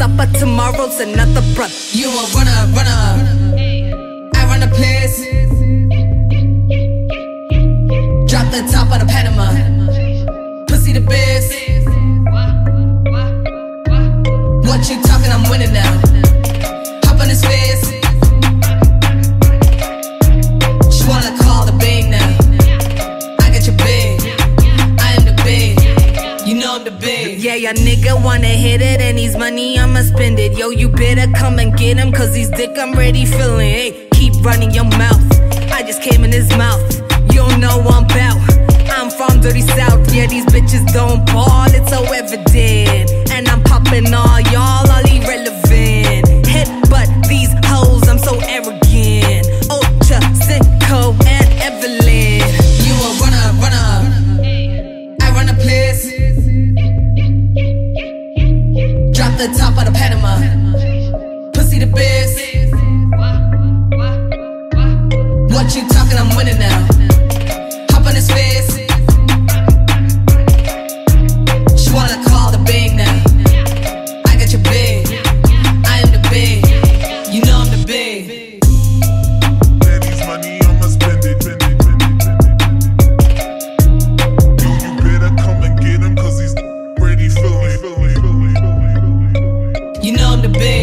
up, but tomorrow's another brother. You a runner, I run a place. Drop the top of the Panama, pussy the best. What you talking, I'm winning now. Hop on his face. She wanna call the big now. I got your big, I am the big. You know I'm the big. Yeah, your nigga wanna hit it and he's money, I'ma spend it. Yo, you better come and get him, cause he's dick I'm ready feeling. Hey, keep running your mouth, I just came in his mouth. You don't know what I'm bout, I'm from dirty south. Yeah, these bitches don't ball, it's so evident. And I'm popping all y'all, all irrelevant. Headbutt these hoes, I'm so arrogant. Ultra, Cinco, and Evelyn. You a runner, I run a place. Drop the top of the Panama, pussy the best. What you talking, I'm winning now. Hop on his face. She wanna call the big now. I got your big, I am the big. You know I'm the big. Daddy's money, I'ma spend it. You better come and get him, cause he's ready feeling. You know I'm the big.